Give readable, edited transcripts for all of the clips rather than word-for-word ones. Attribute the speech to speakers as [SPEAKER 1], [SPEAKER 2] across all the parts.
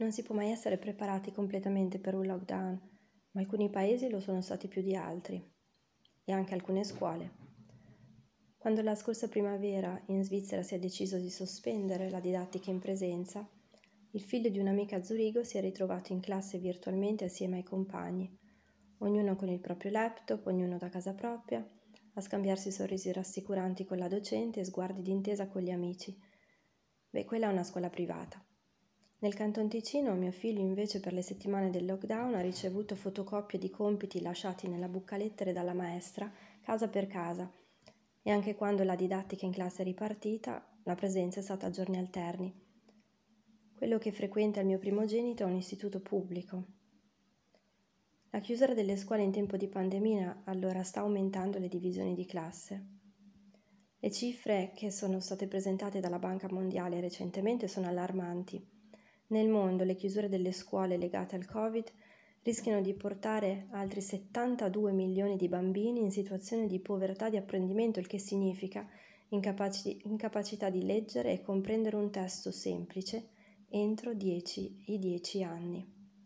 [SPEAKER 1] Non si può mai essere preparati completamente per un lockdown, ma alcuni paesi lo sono stati più di altri, e anche alcune scuole. Quando la scorsa primavera in Svizzera si è deciso di sospendere la didattica in presenza, il figlio di un'amica a Zurigo si è ritrovato in classe virtualmente assieme ai compagni, ognuno con il proprio laptop, ognuno da casa propria, a scambiarsi sorrisi rassicuranti con la docente e sguardi d'intesa con gli amici. Beh, quella è una scuola privata. Nel Canton Ticino mio figlio invece per le settimane del lockdown ha ricevuto fotocopie di compiti lasciati nella buccalettere dalla maestra, casa per casa, e anche quando la didattica in classe è ripartita, la presenza è stata a giorni alterni. Quello che frequenta il mio primogenito è un istituto pubblico. La chiusura delle scuole in tempo di pandemia allora sta aumentando le divisioni di classe. Le cifre che sono state presentate dalla Banca Mondiale recentemente sono allarmanti. Nel mondo le chiusure delle scuole legate al Covid rischiano di portare altri 72 milioni di bambini in situazione di povertà di apprendimento, il che significa incapacità di leggere e comprendere un testo semplice entro i 10 anni.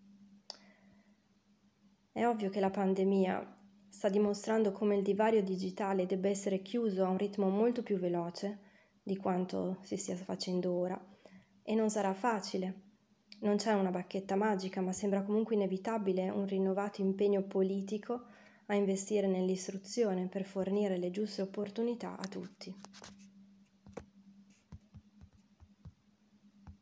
[SPEAKER 1] È ovvio che la pandemia sta dimostrando come il divario digitale debba essere chiuso a un ritmo molto più veloce di quanto si stia facendo ora, e non sarà facile. Non c'è una bacchetta magica, ma sembra comunque inevitabile un rinnovato impegno politico a investire nell'istruzione per fornire le giuste opportunità a tutti.